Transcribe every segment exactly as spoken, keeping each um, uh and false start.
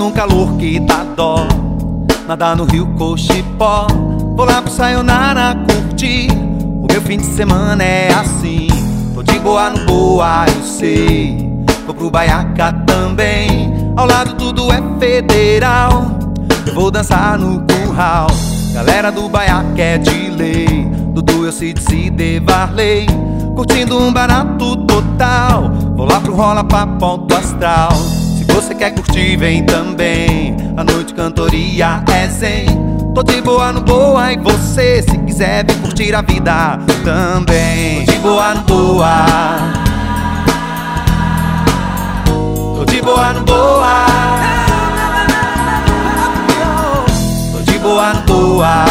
num calor que dá dó, nadar no rio Cochipó. Vou lá pro Sayonara curtir, o meu fim de semana é assim. Tô de boa no Boa, eu sei. Vou pro Baiaca também, ao lado tudo é federal. Eu vou dançar no curral, galera do Baiaca é de lei. Dudu, eu Cid, Cide, Varley, curtindo um barato total. Vou lá pro Rola Papo Alto Astral. Se você quer curtir, vem também. A noite cantoria é zen. Tô de boa no Boa e você, se quiser, vem curtir a vida também. Tô de boa no Boa, tô de boa no Boa, tô de boa no Boa,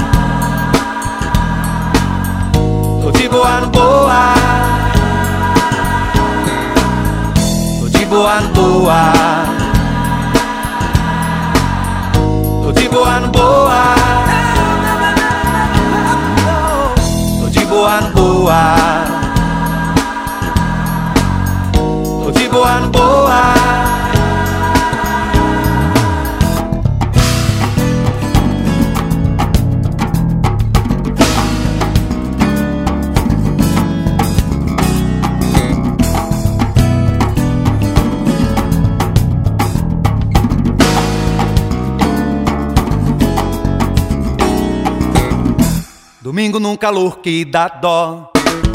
tô de boa no Boa, tô de boa no Boa, tô de boa no Boa, tô de boa no Boa, tô de boa no Boa. Domingo num calor que dá dó,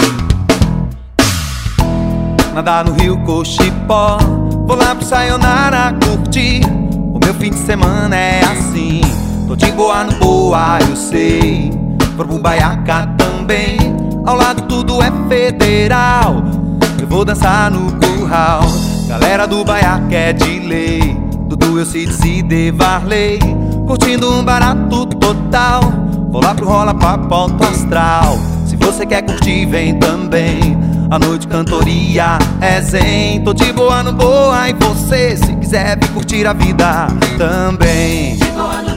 nadar no rio Cochipó. Vou lá pro Sayonara curtir, o meu fim de semana é assim. Tô de boa no Boa, eu sei. Vou pro Baiaca também, ao lado tudo é federal. Eu vou dançar no curral, galera do Baiaca é de lei. Dudu, eu Cid, Cide, Varley, curtindo um barato total. Vou lá pro Rola Papo Alto Astral. Se você quer curtir, vem também. A noite cantoria é zen. Tô de boa no Boa e você, se quiser, vem curtir a vida também.